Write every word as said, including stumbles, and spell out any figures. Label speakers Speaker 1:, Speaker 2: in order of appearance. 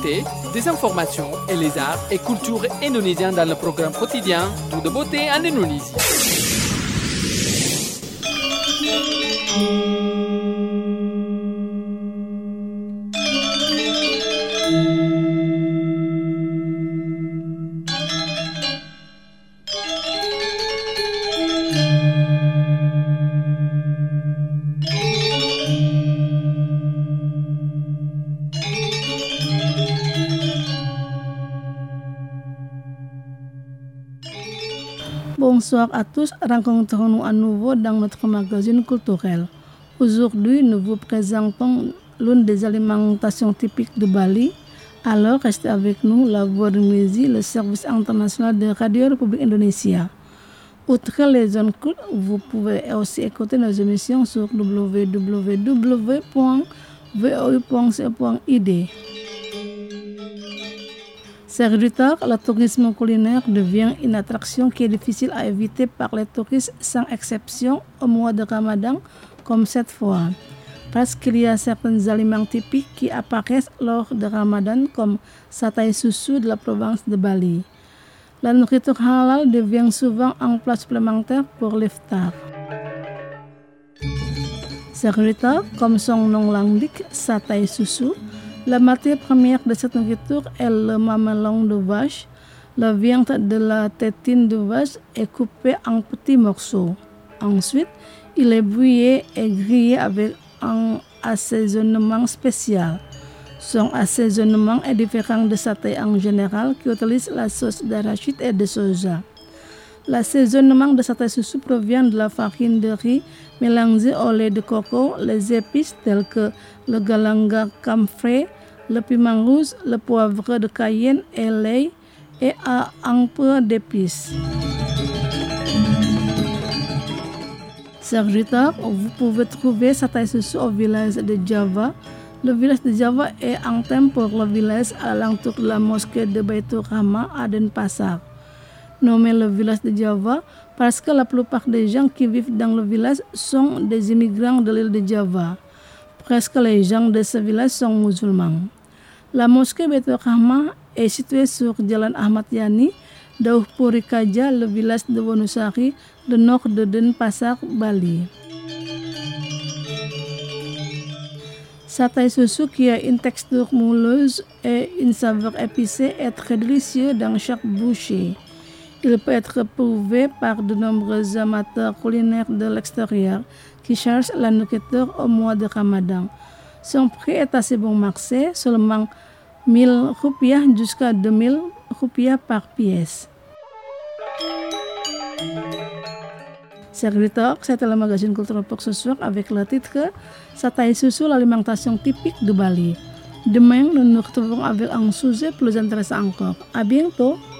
Speaker 1: l'actualité, des informations et les arts et cultures indonésiens dans le programme quotidien Tout de beauté en Indonésie.
Speaker 2: Bonsoir à tous, rencontrons-nous à nouveau dans notre magazine culturel. Aujourd'hui, nous vous présentons l'une des alimentations typiques de Bali. Alors, restez avec nous, la Voix de Maisie, le service international de Radio République Indonésia. Outre les zones cultes, vous pouvez aussi écouter nos émissions sur w w w point v o u point c point i d. Chers auditeurs, le tourisme culinaire devient une attraction qui est difficile à éviter par les touristes sans exception au mois de Ramadan comme cette fois. Parce qu'il y a certains aliments typiques qui apparaissent lors de Ramadan comme satay susu de la province de Bali. La nourriture halal devient souvent un plat supplémentaire pour l'iftar. Chers auditeurs, comme son nom l'indique, satay susu, la matière première de cette nourriture est le mamelon de vache. La viande de la tétine de vache est coupée en petits morceaux. Ensuite, il est bouilli et grillé avec un assaisonnement spécial. Son assaisonnement est différent de satay en général qui utilise la sauce d'arachide et de soja. L'assaisonnement de satay susu provient de la farine de riz mélangée au lait de coco, les épices telles que le galanga camphre, le piment rouge, le poivre de Cayenne et l'ail et à un peu d'épices. Chers auditeurs, vous pouvez trouver satay susu au village de Java. Le village de Java est un thème pour le village à l'entour de la mosquée de Baitur Rahma à Denpasar. Nommé le village de Java parce que la plupart des gens qui vivent dans le village sont des immigrants de l'île de Java. Presque les gens de ce village sont musulmans. La mosquée Baitur Rahma est située sur Jalan Ahmad Yani, Dauh Puri Kaja, le village de Wonosari, au nord de Denpasar, Bali. Satay susu qui a une texture mouleuse et une saveur épicée est très délicieux dans chaque bouchée. Il peut être prouvé par de nombreux amateurs culinaires de l'extérieur qui cherchent la nourriture au mois de Ramadan. Son prix est assez bon marché, seulement mille rupiah jusqu'à deux mille rupiah par pièce. Chers auditeurs, c'était le magazine culturel pour ce soir avec le titre Satay susu, l'alimentation typique de Bali. Demain, nous nous retrouvons avec un sujet plus intéressant encore. À bientôt!